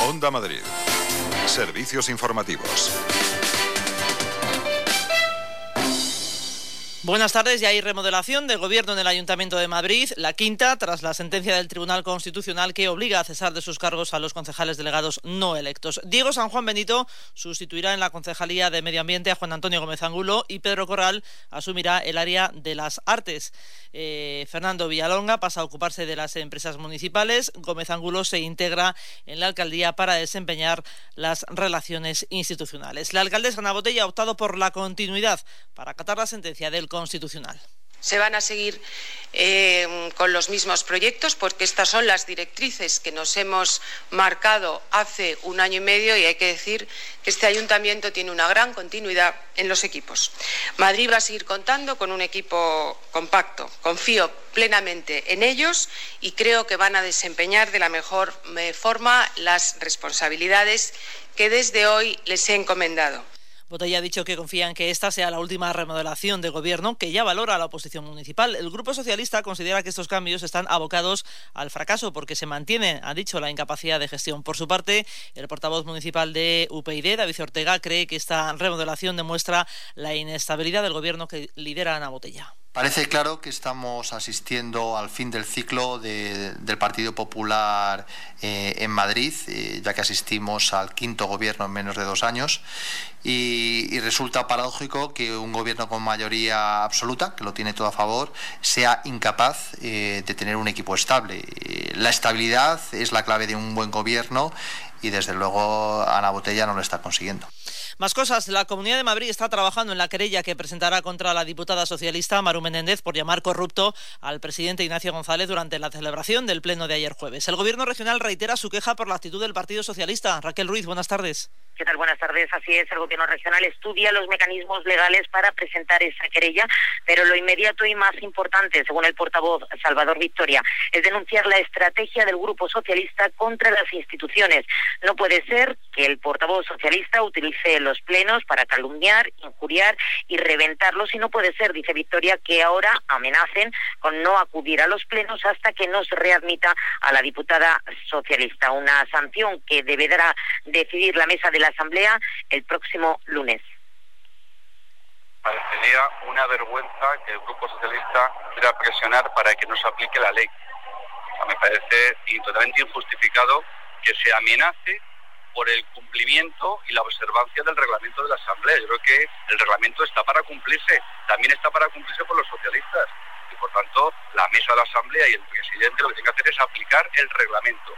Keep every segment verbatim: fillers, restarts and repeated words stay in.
Onda Madrid. Servicios informativos. Buenas tardes. Ya hay remodelación del gobierno en el Ayuntamiento de Madrid, la quinta tras la sentencia del Tribunal Constitucional que obliga a cesar de sus cargos a los concejales delegados no electos. Diego San Juan Benito sustituirá en la Concejalía de Medio Ambiente a Juan Antonio Gómez Angulo y Pedro Corral asumirá el área de las artes. Eh, Fernando Villalonga pasa a ocuparse de las empresas municipales. Gómez Angulo se integra en la alcaldía para desempeñar las relaciones institucionales. La alcaldesa Ana Botella ha optado por la continuidad para acatar la sentencia del Constitucional. Se van a seguir eh, con los mismos proyectos porque estas son las directrices que nos hemos marcado hace un año y medio y hay que decir que este ayuntamiento tiene una gran continuidad en los equipos. Madrid va a seguir contando con un equipo compacto. Confío plenamente en ellos y creo que van a desempeñar de la mejor forma las responsabilidades que desde hoy les he encomendado. Botella ha dicho que confía en que esta sea la última remodelación de gobierno que ya valora a la oposición municipal. El Grupo Socialista considera que estos cambios están abocados al fracaso porque se mantiene, ha dicho, la incapacidad de gestión. Por su parte, el portavoz municipal de U P YD, David Ortega, cree que esta remodelación demuestra la inestabilidad del gobierno que lidera Ana Botella. Parece claro que estamos asistiendo al fin del ciclo de, del Partido Popular eh, en Madrid, eh, ya que asistimos al quinto gobierno en menos de dos años y, y resulta paradójico que un gobierno con mayoría absoluta, que lo tiene todo a favor, sea incapaz eh, de tener un equipo estable. Eh, la estabilidad es la clave de un buen gobierno y desde luego Ana Botella no lo está consiguiendo. Más cosas. La Comunidad de Madrid está trabajando en la querella que presentará contra la diputada socialista Maru Menéndez por llamar corrupto al presidente Ignacio González durante la celebración del pleno de ayer jueves. El gobierno regional reitera su queja por la actitud del Partido Socialista. Raquel Ruiz, buenas tardes. ¿Qué tal? Buenas tardes. Así es, el Gobierno regional estudia los mecanismos legales para presentar esa querella, pero lo inmediato y más importante, según el portavoz Salvador Victoria, es denunciar la estrategia del Grupo Socialista contra las instituciones. No puede ser que el portavoz socialista utilice los plenos para calumniar, injuriar y reventarlos, y no puede ser, dice Victoria, que ahora amenacen con no acudir a los plenos hasta que no se readmita a la diputada socialista. Una sanción que deberá decidir la mesa de la Asamblea el próximo lunes. Parecería una vergüenza que el Grupo Socialista quiera presionar para que no se aplique la ley. O sea, me parece totalmente injustificado que se amenace por el cumplimiento y la observancia del reglamento de la Asamblea. Yo creo que el reglamento está para cumplirse, también está para cumplirse por los socialistas. Y por tanto, la mesa de la Asamblea y el presidente lo que tienen que hacer es aplicar el reglamento.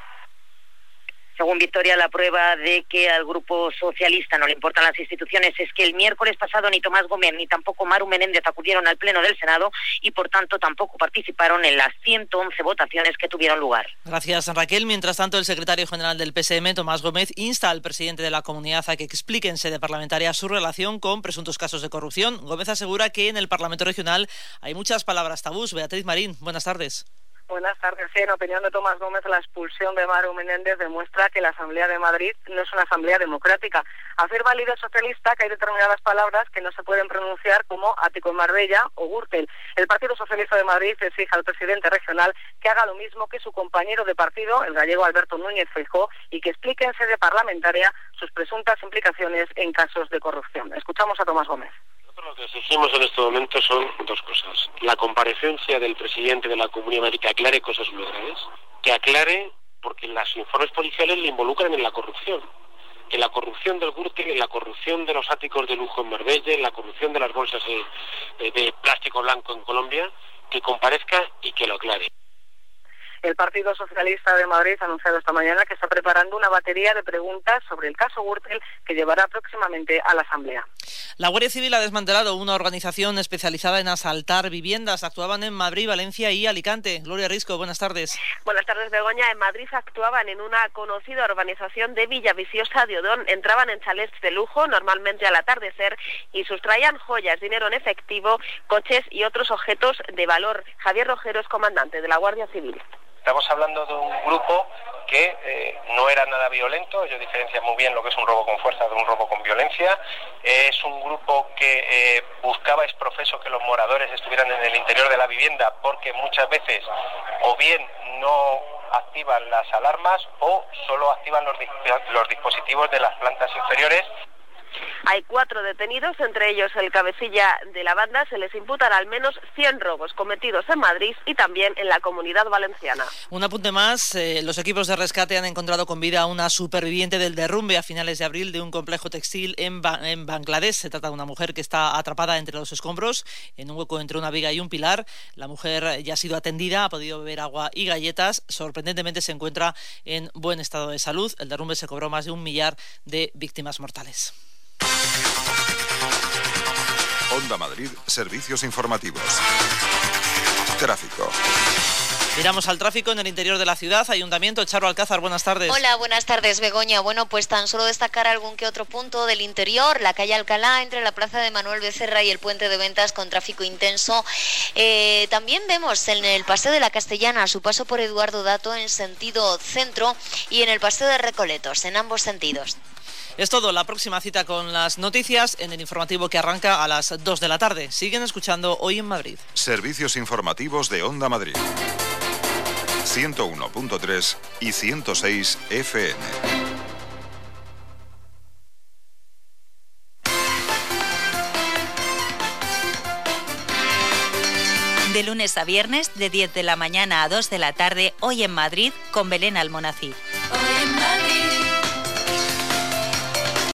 Según Victoria, la prueba de que al Grupo Socialista no le importan las instituciones es que el miércoles pasado ni Tomás Gómez ni tampoco Maru Menéndez acudieron al Pleno del Senado y, por tanto, tampoco participaron en las ciento once votaciones que tuvieron lugar. Gracias, Raquel. Mientras tanto, el secretario general del P S M, Tomás Gómez, insta al presidente de la comunidad a que explique en sede parlamentaria su relación con presuntos casos de corrupción. Gómez asegura que en el Parlamento regional hay muchas palabras tabús. Beatriz Marín, buenas tardes. Buenas tardes. En opinión de Tomás Gómez, la expulsión de Maru Menéndez demuestra que la Asamblea de Madrid no es una asamblea democrática. Afirma el líder socialista que hay determinadas palabras que no se pueden pronunciar, como ático en Marbella o Gürtel. El Partido Socialista de Madrid exige al presidente regional que haga lo mismo que su compañero de partido, el gallego Alberto Núñez Feijóo, y que explique en sede parlamentaria sus presuntas implicaciones en casos de corrupción. Escuchamos a Tomás Gómez. Lo que exigimos en este momento son dos cosas. La comparecencia del presidente de la Comunidad de Madrid que aclare cosas muy graves, que aclare porque los informes policiales le involucran en la corrupción. En la corrupción del Gürtel, en la corrupción de los áticos de lujo en Marbella, en la corrupción de las bolsas de, de plástico blanco en Colombia, que comparezca y que lo aclare. El Partido Socialista de Madrid ha anunciado esta mañana que está preparando una batería de preguntas sobre el caso Gürtel que llevará próximamente a la Asamblea. La Guardia Civil ha desmantelado una organización especializada en asaltar viviendas. Actuaban en Madrid, Valencia y Alicante. Gloria Risco, buenas tardes. Buenas tardes, Begoña. En Madrid actuaban en una conocida urbanización de Villaviciosa de Odón. Entraban en chalets de lujo, normalmente al atardecer, y sustraían joyas, dinero en efectivo, coches y otros objetos de valor. Javier Rojero es comandante de la Guardia Civil. Estamos hablando de un grupo que eh, no era nada violento. Ellos diferencian muy bien lo que es un robo con fuerza de un robo con violencia. Eh, es un grupo que eh, buscaba exprofeso que los moradores estuvieran en el interior de la vivienda porque muchas veces o bien no activan las alarmas o solo activan los, los dispositivos de las plantas inferiores. Hay cuatro detenidos, entre ellos el cabecilla de la banda. Se les imputan al menos cien robos cometidos en Madrid y también en la Comunidad Valenciana. Un apunte más, eh, los equipos de rescate han encontrado con vida a una superviviente del derrumbe a finales de abril de un complejo textil en, ba en Bangladesh. Se trata de una mujer que está atrapada entre los escombros, en un hueco entre una viga y un pilar. La mujer ya ha sido atendida, ha podido beber agua y galletas. Sorprendentemente se encuentra en buen estado de salud. El derrumbe se cobró más de un millar de víctimas mortales. Onda Madrid, servicios informativos. Tráfico. Miramos al tráfico en el interior de la ciudad. Ayuntamiento, Charo Alcázar, buenas tardes. Hola, buenas tardes, Begoña. Bueno, pues tan solo destacar algún que otro punto del interior. La calle Alcalá, entre la plaza de Manuel Becerra y el puente de Ventas, con tráfico intenso. Eh, también vemos en el Paseo de la Castellana, su paso por Eduardo Dato en sentido centro, y en el Paseo de Recoletos, en ambos sentidos. Es todo. La próxima cita con las noticias en el informativo que arranca a las dos de la tarde. Siguen escuchando Hoy en Madrid. Servicios informativos de Onda Madrid. ciento uno punto tres y ciento seis F M. De lunes a viernes, de diez de la mañana a dos de la tarde, Hoy en Madrid, con Belén Almonacid.